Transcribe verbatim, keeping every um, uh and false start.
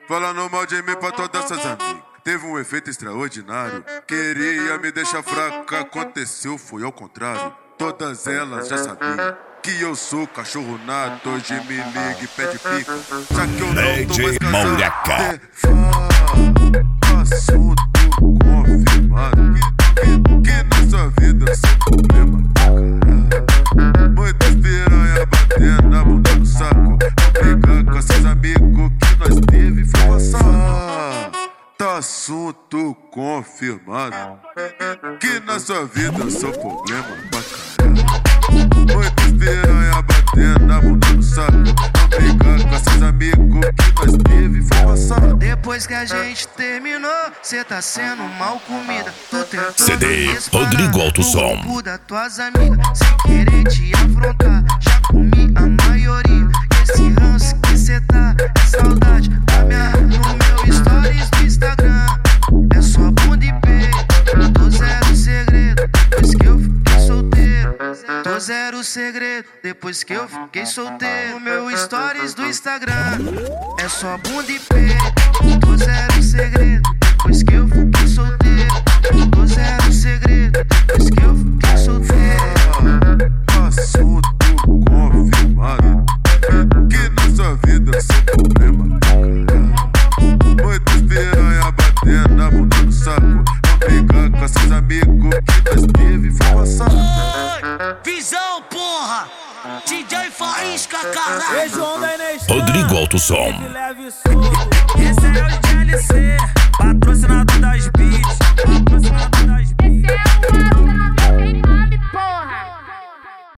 falando mal de mim pra todas essas amigas. Teve um efeito extraordinário, queria me deixar fraca, aconteceu, foi ao contrário. Todas elas já sabiam que eu sou cachorro nato, hoje me liga e pede pica. Já que eu não tô mais casado, assunto confirmado. Que, que nessa vida sem problema pra caralho. Muitas piranha batendo na bunda do saco. Não brigar com seus amigos que nós teve informação. Tá assunto confirmado. Que na sua vida eu sou problema pra caralho. Muitas piranha batendo na bunda do saco. Não brigar com seus amigos que nós teve informação. Depois que a gente terminou, cê tá sendo mal comida. Tô tentando C D Rodrigo Alto Som. O das tuas amigas, sem querer te afrontar. Já comi a maioria. Esse ranço que cê tá é saudade da minha. No meu stories do Instagram é só bunda e peito. Tô zero segredo depois que eu fiquei solteiro. Tô zero segredo depois que eu fiquei solteiro. No meu stories do Instagram é só bunda e peito. Tô zero segredo depois que eu fiquei solteiro. Tô zero segredo depois que eu fiquei solteiro. Assunto confirmado. Que na sua vida eu sou problema pra caralho. Muitas piranha batendo na bunda do saco. Não brigar com seus amigos que nós teve informação. Visão, porra! D J Faísca, caralho! Rodrigo Alto Som. Esse é o D L C, patrocinador das beats.